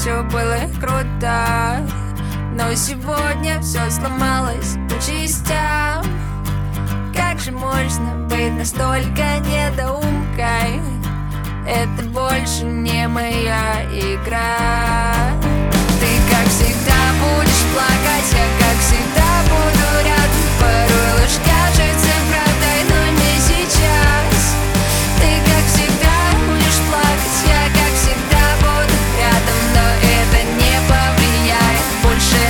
все было круто, но сегодня все сломалось по частям. Как же можно быть настолько недоумкой? Это больше не моя игра. Ты, как всегда, будешь плакать, я, как всегда, буду рядом. Порой ложь кажется правдой, но не сейчас. Ты, как всегда, будешь плакать, я, как всегда, буду рядом. Но это не повлияет больше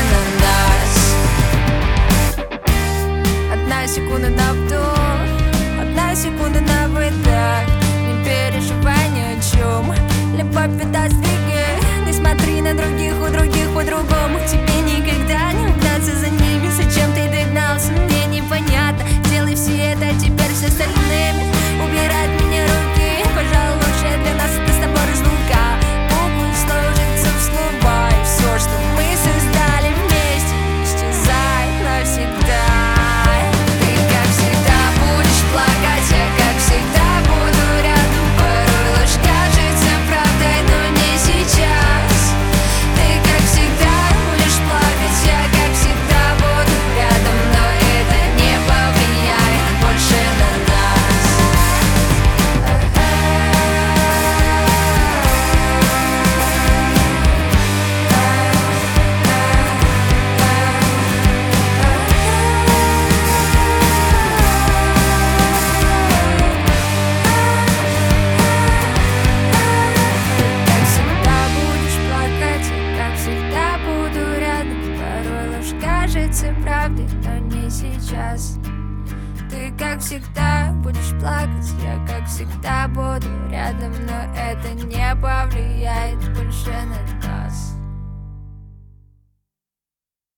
на нас. Одна секунда на вдох, одна секунда на выдох. Не переживай ни о чем, любовь беда сдвигай. Не смотри на других, у других по-другому. Тебе никогда не угнаться за ними. Зачем ты догнался, мне непонятно. Делай все это теперь с остальными. Убирать мне руки, пожалуй, лучше для нас это с тобой разлука. Буквы сложатся в слова, и все, что мы создали вместе, исчезает навсегда. Ты, как всегда, будешь плакать, я, как всегда, буду рядом. Порой ложь кажется правдой, но не сейчас. Ты, как всегда, будешь плакать, я, как всегда, буду рядом. Но это не повлияет больше на нас. Как всегда будешь плакать, я, как всегда, буду рядом. Порой ложь кажется правдой, но не сейчас. Ты, как всегда, будешь плакать, я, как всегда, буду рядом. Но это не повлияет больше